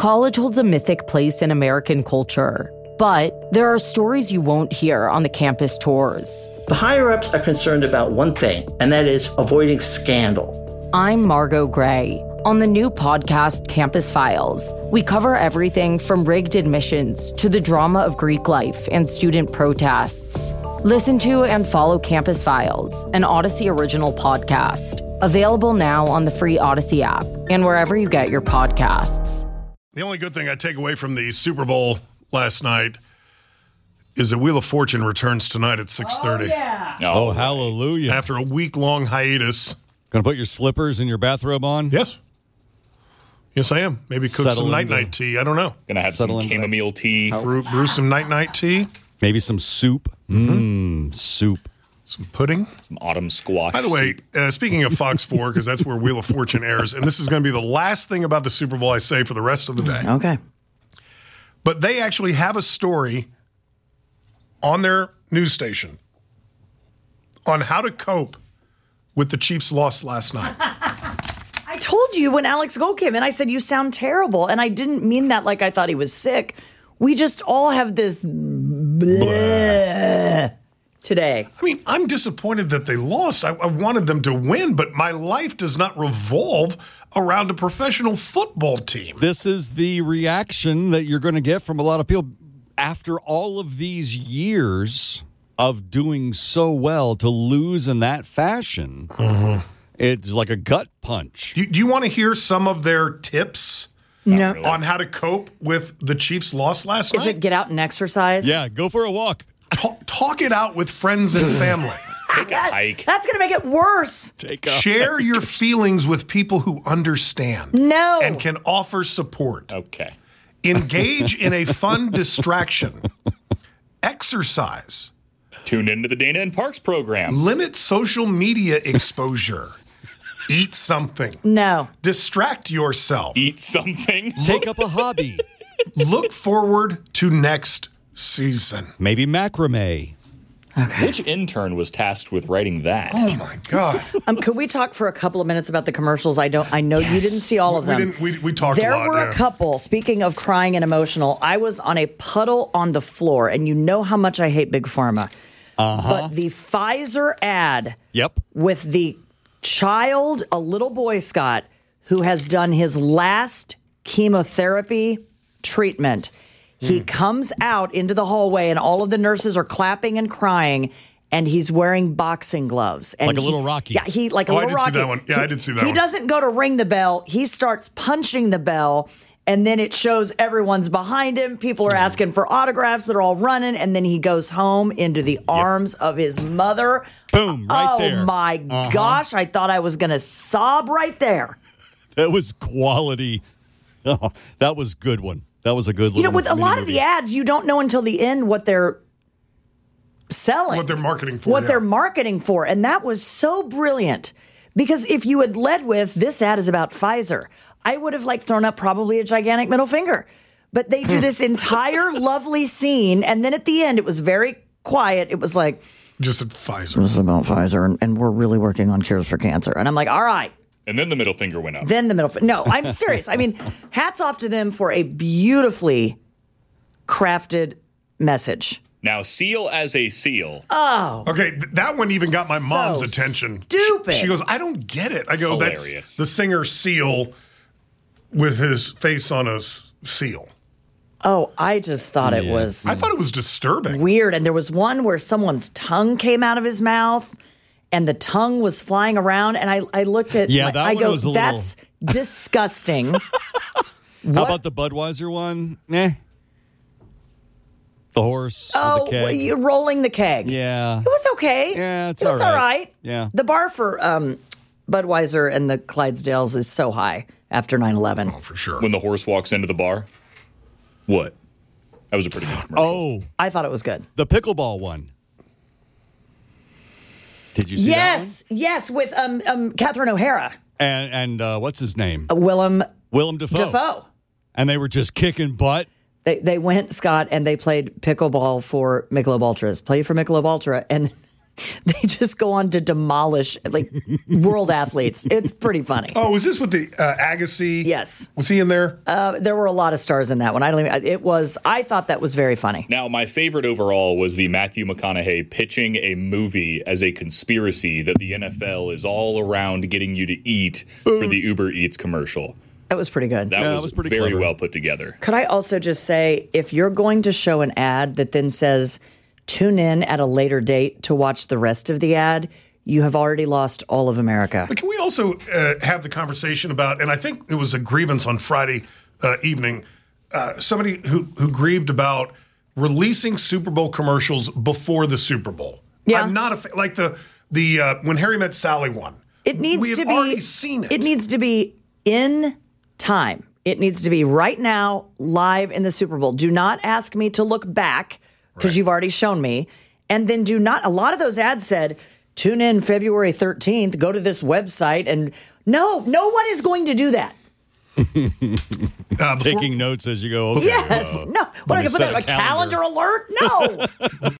College holds a mythic place in American culture, but there are stories you won't hear on the campus tours. The higher-ups are concerned about one thing, and that is avoiding scandal. I'm Margot Gray. On the new podcast, Campus Files, we cover everything from rigged admissions to the drama of Greek life and student protests. Listen to and follow Campus Files, an Odyssey original podcast. Available now on the free Odyssey app and wherever you get your podcasts. The only good thing I take away from the Super Bowl last night is that Wheel of Fortune returns tonight at 6:30. Oh, yeah. Oh, hallelujah. After a week-long hiatus. Going to put your slippers and your bathrobe on? Yes. Yes, I am. Maybe cook Settle some into- night tea. I don't know. Gonna have some chamomile tea. Brew some night tea. Maybe some soup. Soup. Some pudding. Some autumn squash. By the way, soup. speaking of Fox 4, because that's where Wheel of Fortune airs, and this is going to be the last thing about the Super Bowl I say for the rest of the day. Okay. But they actually have a story on their news station on how to cope with the Chiefs' loss last night. I told you when Alex Gold came in, I said, you sound terrible. And I didn't mean that like I thought he was sick. We just all have this bleh today. I mean, I'm disappointed that they lost. I wanted them to win, but my life does not revolve around a professional football team. This is the reaction that you're going to get from a lot of people after all of these years of doing so well to lose in that fashion. It's like a gut punch. Do you want to hear some of their tips No. really. on how to cope with the Chiefs' loss last Is night? it get out and exercise? Yeah, go for a walk. Talk it out with friends and family. Take a hike. That's going to make it worse. Share your feelings with people who understand No. and can offer support. Okay. Engage in a fun distraction. Exercise. Tune into the Dana and Parks program. Limit social media exposure. Eat something. No. Distract yourself. Eat something. Take up a hobby. Look forward to next season. Maybe macrame. Which intern was tasked with writing that? Oh my God. Could we talk for a couple of minutes about the commercials? I know you didn't see all of them. We talked There a lot. were yeah. a couple, speaking of crying and emotional, I was on a puddle on the floor, and you know how much I hate Big Pharma. But the Pfizer ad Yep. with the child, a little boy, Scott, who has done his last chemotherapy treatment. He comes out into the hallway, and all of the nurses are clapping and crying, and he's wearing boxing gloves. And Like a little Rocky. Yeah, he like a Oh, I little did see Rocky. that one. Yeah, I did see that He one. doesn't go to ring the bell. He starts punching the bell, and then it shows everyone's behind him. People are asking for autographs. They're all running, and then he goes home into the arms of his mother. Boom, right oh, there. my gosh. I thought I was going to sob right there. That was quality. Oh, that was a good one. That was a good little You know, with a mini lot of movie. the ads, you don't know until the end what they're selling. What they're marketing for. What yeah. they're marketing for. And that was so brilliant. Because if you had led with, this ad is about Pfizer, I would have thrown up probably a gigantic middle finger. But they do this entire lovely scene. And then at the end, it was very quiet. It was like, Just at Pfizer. this is about Pfizer, and we're really working on cures for cancer. And I'm like, all right. And then the middle finger went up. Then the middle. No, I'm serious. I mean, hats off to them for a beautifully crafted message. Now, seal as a seal. Okay, that one even got my So mom's attention. stupid. She goes, I don't get it. I go, Hilarious. that's the singer Seal with his face on a seal. Oh, I just thought it was I thought it was disturbing. weird. And there was one where someone's tongue came out of his mouth and the tongue was flying around. And I looked at Yeah, that I one go, was a little- that's disgusting. How about the Budweiser one? The horse. with Oh, the keg. you're rolling the keg. Yeah. It was okay. Yeah, it's it was all all right. right. Yeah. The bar for Budweiser and the Clydesdales is so high after 9/11. Oh, for sure. When the horse walks into the bar. What? That was a pretty good commercial. Oh, I thought it was good. the pickleball one. Did you see Yes, with Catherine O'Hara, that one? And what's his name? Willem Willem Dafoe. Dafoe. And they were just kicking butt. They went, Scott, and they played pickleball for Michelob Ultras. Play for Michelob Ultra. And They just go on to demolish like world athletes. It's pretty funny. Oh, was this with the Agassi? Yes. Was he in there? There were a lot of stars in that one. I thought that was very funny. Now, my favorite overall was the Matthew McConaughey pitching a movie as a conspiracy that the NFL is all around getting you to eat for the Uber Eats commercial. That was pretty good. That was pretty very clever. well put together. Could I also just say, if you're going to show an ad that then says, tune in at a later date to watch the rest of the ad, you have already lost all of America. But can we also have the conversation about, and I think it was a grievance on Friday evening, somebody who grieved about releasing Super Bowl commercials before the Super Bowl. Yeah. I'm not a like the when Harry Met Sally one. It needs we to have be already seen it. It needs to be in time. It needs to be right now, live in the Super Bowl. Do not ask me to look back because you've already shown me. And then do not, a lot of those ads said, tune in February 13th, go to this website. And no one is going to do that. Taking notes as you go. Okay, Yes. No. What, me I put set that a a calendar alert? No.